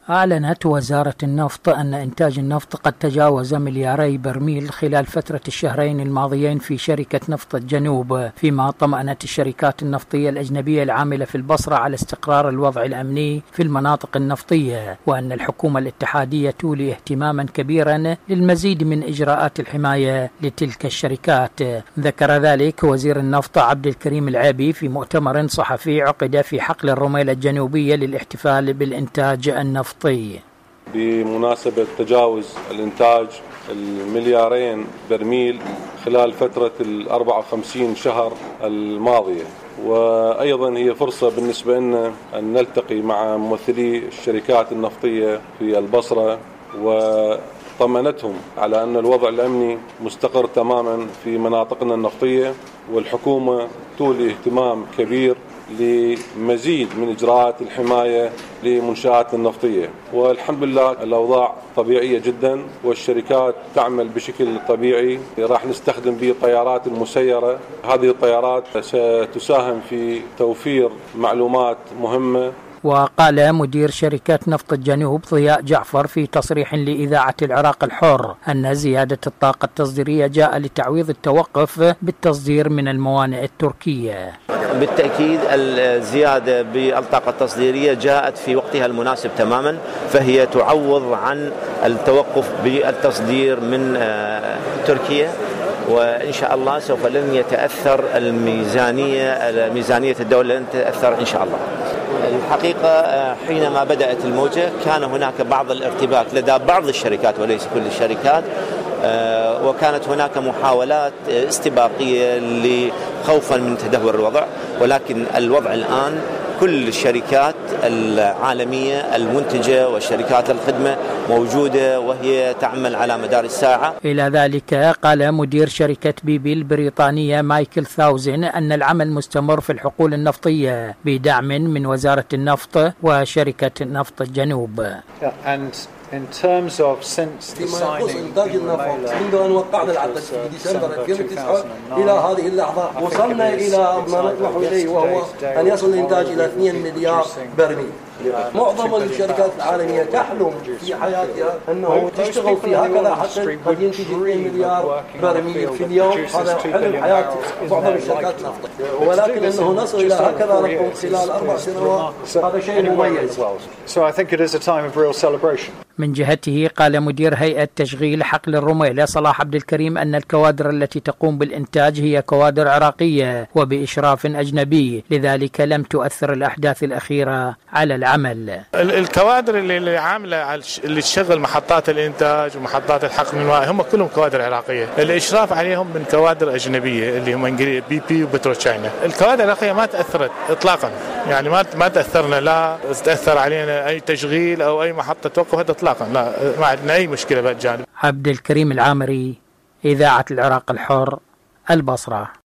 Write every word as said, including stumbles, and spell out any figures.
أعلنت وزارة النفط أن إنتاج النفط قد تجاوز ملياري برميل خلال فترة الشهرين الماضيين في شركة نفط الجنوب، فيما طمأنت الشركات النفطية الأجنبية العاملة في البصرة على استقرار الوضع الأمني في المناطق النفطية، وأن الحكومة الاتحادية تولي اهتماما كبيرا للمزيد من إجراءات الحماية لتلك الشركات. ذكر ذلك وزير النفط عبد الكريم العابي في مؤتمر صحفي عقد في حقل الرميلة الجنوبية للاحتفال بالإنتاج النفطي. بمناسبة تجاوز الإنتاج المليارين برميل خلال فترة الأربع وخمسين شهر الماضية، وأيضا هي فرصة بالنسبة لنا أن نلتقي مع ممثلي الشركات النفطية في البصرة وطمأنتهم على أن الوضع الأمني مستقر تماما في مناطقنا النفطية، والحكومة تولي اهتمام كبير لمزيد من إجراءات الحماية لمنشآت النفطية. والحمد لله الأوضاع طبيعية جدا والشركات تعمل بشكل طبيعي. راح نستخدم به الطيارات المسيرة، هذه الطيارات ستساهم في توفير معلومات مهمة. وقال مدير شركة نفط الجنوب ضياء جعفر في تصريح لإذاعة العراق الحر أن زيادة الطاقة التصديرية جاء لتعويض التوقف بالتصدير من الموانئ التركية. بالتأكيد الزيادة بالطاقة التصديرية جاءت في وقتها المناسب تماما، فهي تعوض عن التوقف بالتصدير من تركيا، وإن شاء الله سوف لن يتأثر الميزانية ميزانية الدولة لن تتأثر إن شاء الله. الحقيقة حينما بدأت الموجة كان هناك بعض الارتباك لدى بعض الشركات وليس كل الشركات، وكانت هناك محاولات استباقية خوفا من تدهور الوضع، ولكن الوضع الآن كل الشركات العالمية المنتجة والشركات الخدمة موجودة وهي تعمل على مدار الساعة. إلى ذلك قال مدير شركة بي بي البريطانية مايكل ثاوزن أن العمل مستمر في الحقول النفطية بدعم من وزارة النفط وشركة نفط الجنوب. In terms of since the signing إنتاج النفط منذ أن وقعنا العقد في ديسمبر ألفين وتسعة إلى هذه اللحظة وصلنا إلى ما نطمح إليه، وهو أن يصل الإنتاج إلى اثنين مليار برميل. معظم الشركات العالمية تحلم في حياتها أنه تشتغل في هكذا حتى قد ينتج اثنين مليار برميل في اليوم. هذا حلم حياة معظم الشركات النفطية، ولكن أنه نصل إلى هكذا رقم خلال أربع سنوات هذا شيء مميز. So I think it is a time of real celebration. من جهته قال مدير هيئة تشغيل حقل الرميلة صلاح عبد الكريم أن الكوادر التي تقوم بالإنتاج هي كوادر عراقية وبإشراف أجنبي، لذلك لم تؤثر الأحداث الأخيرة على العمل. الكوادر اللي عاملة اللي تشغل محطات الإنتاج ومحطات الحقن الماء هم كلهم كوادر عراقية، الإشراف عليهم من كوادر أجنبية اللي هم بي بي وبتروتشاينا. الكوادر العراقية ما تأثرت إطلاقا، يعني ما ما تأثرنا، لا تأثر علينا أي تشغيل أو أي محطة توقف هذا إطلاقا، لا ما عندنا أي مشكلة بهالجانب. عبد الكريم العامري، إذاعة العراق الحر، البصرة.